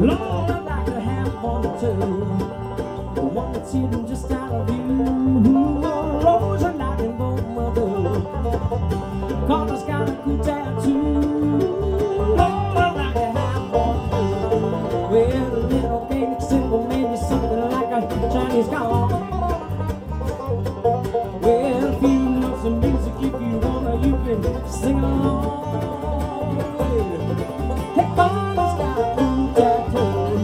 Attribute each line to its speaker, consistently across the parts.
Speaker 1: Lord, I'd like to have one too. One that's hidden just out of view. Rose are knocking both my door. Carter's got a cool tattoo. Lord, I'd like to have one too. Well, a little Phoenix symbol, maybe something like a Chinese gong. Well, if you know some music, if you wanna, you can sing along. Hey, Carter's got a cool tattoo.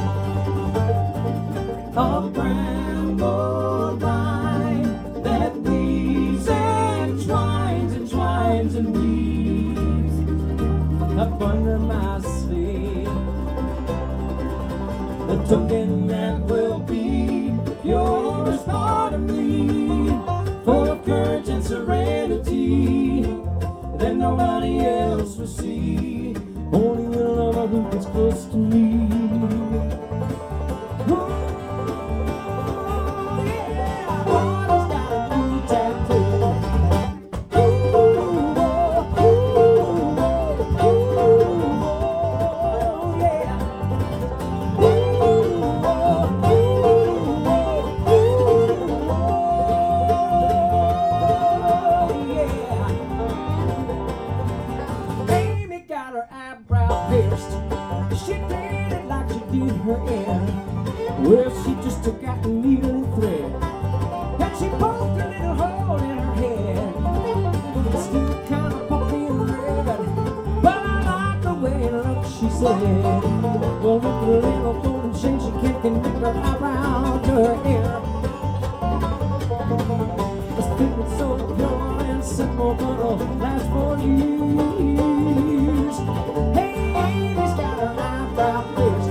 Speaker 1: A bramble vine that weaves and twines and weaves up under my sleeve. The token that will be the purest part of me, full of courage and serenity that nobody else will see. Only a lover who gets close to me. Well, she just took out the needle and thread, and she poked a little hole in her head. It's still kind of puffy and red, but I like the way it looks, she said. Well, with a little golden chain, she can connect her around her hair. It's feeling so pure and simple, but it'll last for years. Hey, Amy's got her eyebrow pierced.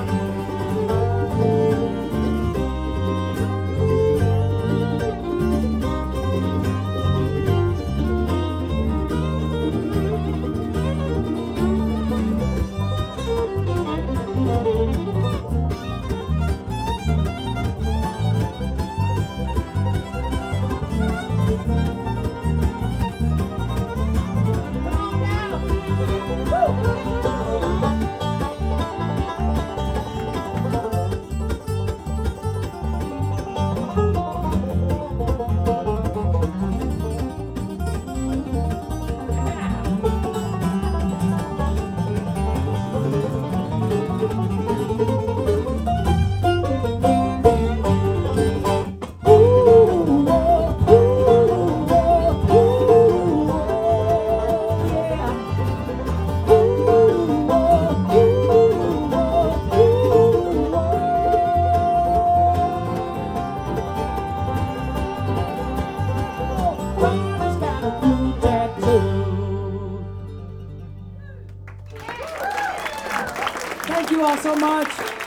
Speaker 1: Thank you all so much.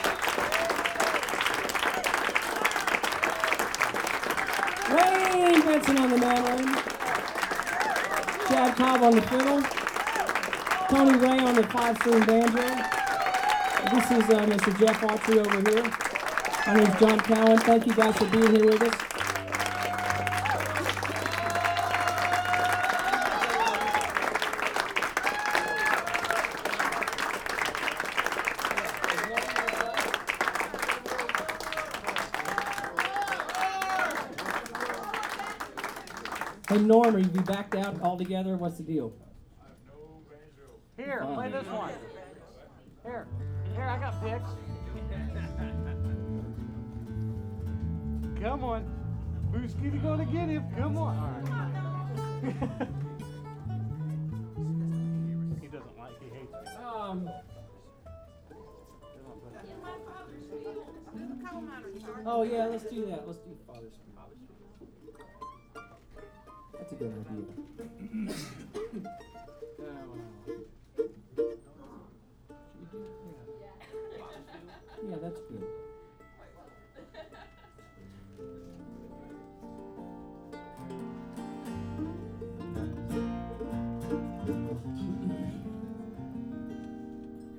Speaker 1: Wayne Benson on the mandolin, Chad Cobb on the fiddle, Tony Ray on the 5-string banjo. This is Mr. Jeff Autry over here. My name's John Cowan. Thank you guys for being here with us. Hey, Norm, are you backed out altogether? What's the deal?
Speaker 2: Here, play this one. Here, I got picks. Come on. Booski gonna get him. Come on. All right. He doesn't like, he hates me.
Speaker 1: Oh, yeah, let's do that. Let's do Father's Field. That's a good idea. Yeah, that's good.